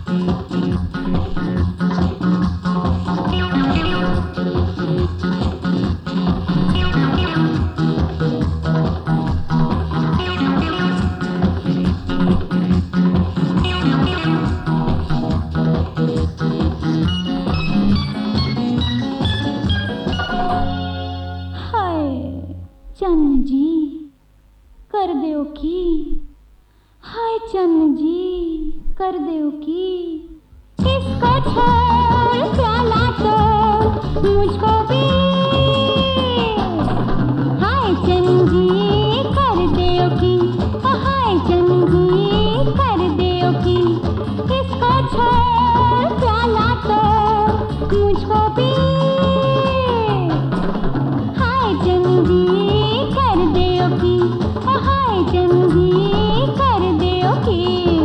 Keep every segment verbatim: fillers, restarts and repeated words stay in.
चन्न जी कर दियो की, हाय चन्न जी कर दियो की, इसको छोड़ प्याला तो मुझको भी, हाय चन्न जी कर दियो की, हाय चन्न जी कर दियो की, इसको छोड़ प्याला तो मुझको भी, हाय चन्न जी कर दियो की, हाय चन्न जी कर दियो की।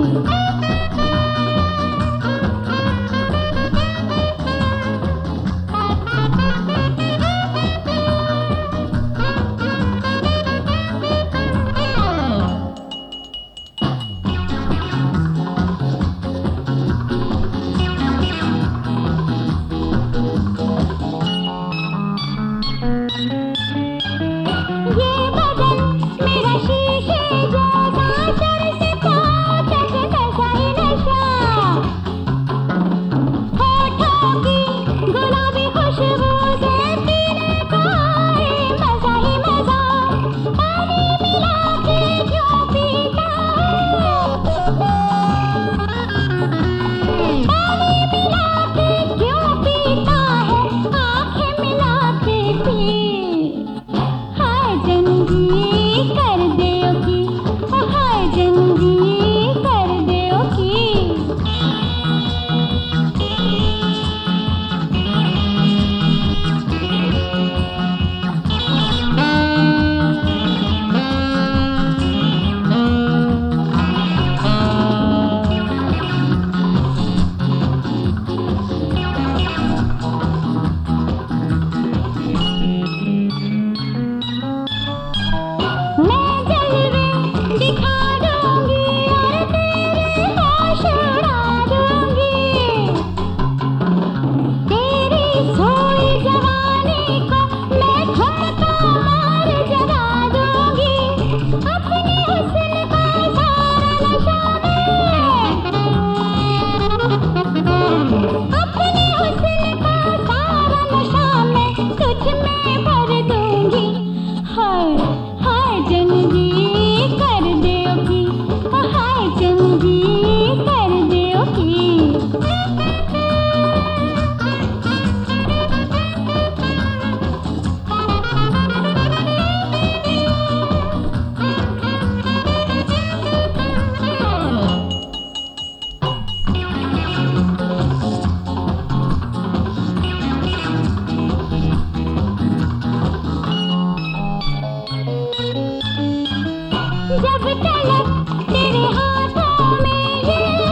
जब तलक तेरे हाथों में ये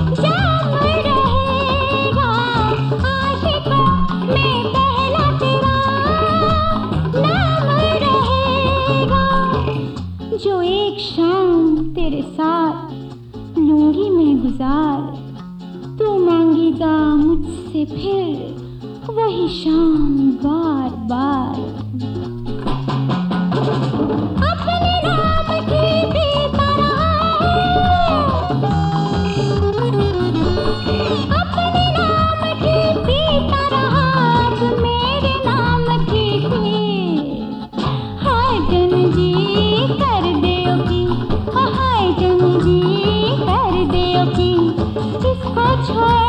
जाम रहेगा, आशिकों में पहला तेरा नाम रहेगा, जो एक शाम तेरे साथ लूंगी मैं गुजार, तू मांगेगा मुझसे फिर वही शाम बार बार। कर दियो की, हाय चन्न जी कर दियो की, इसको छोड़